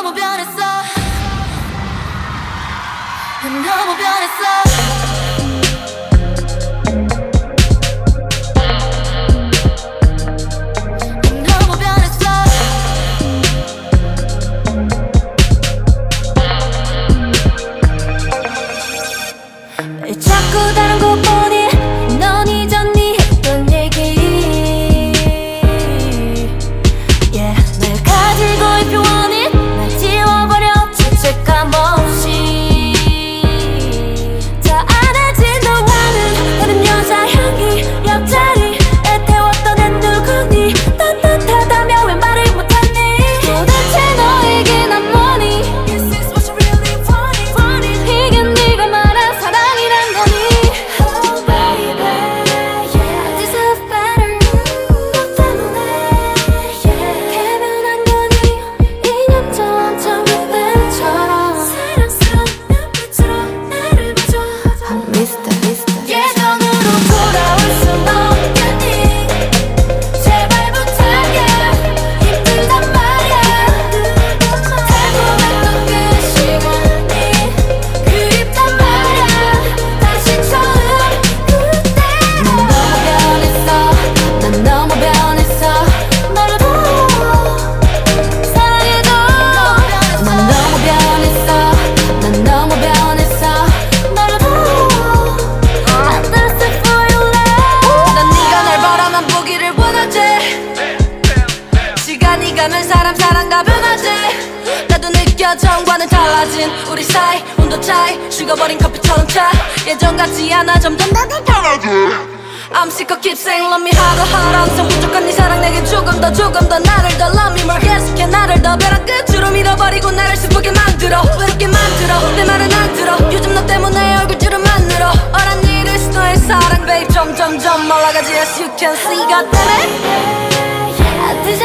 너무 변했어. 너무 변했어. 자꾸 다른 곳 보니 넌 이전니 했던 얘기 yeah. 날 가지고 있던 원인 날 지워버려 죄책감 없이 다 안아진 너와는 다른 여자 향기 옆자리에 태웠던 애 누구니 따뜻하다며 왜 말을 못하니 도대체 너에게 난 뭐니 This is what you really want 이게 네가 말한 사랑이란 거니 Oh baby yeah I deserve better 너 때문에 yeah 개변한 거니 2년 전 처음 그때처럼 사랑스러운 눈빛으로 나를 봐줘 Mister 예전으로 돌아올 순 없겠니 제발 부탁해 힘들단 말야 달콤했던 그 시간이 그립단 말야 다시 처음 그때로 난 너무 변했어 너를 더 사랑해줘 난 너무 변했어 난 너무 변했어 너를 더 I'm thirsty for your love 난 네가 날 바라만 보기를 원하지 시간이 가면 사람 다 변하지 나도 느껴 전과는 달라진 우리 사이 온도 차이 식어버린 커피처럼 차 예전 같지 않아 점점 나를 변하지 I'm sick of keep saying love me 하루 항상 부족한 네 사랑 내게 조금 더 나를 더 love me more 계속해 나를 더 벼랑 끝으로 밀어버리고 나를 슬프게 만들어 외롭게 만들어 내 말은 안 들어 요즘 너 때문에 얼굴줄을 만들어 어란 일을 너의 사랑 babe 점점 말라가지 as you can see God damn it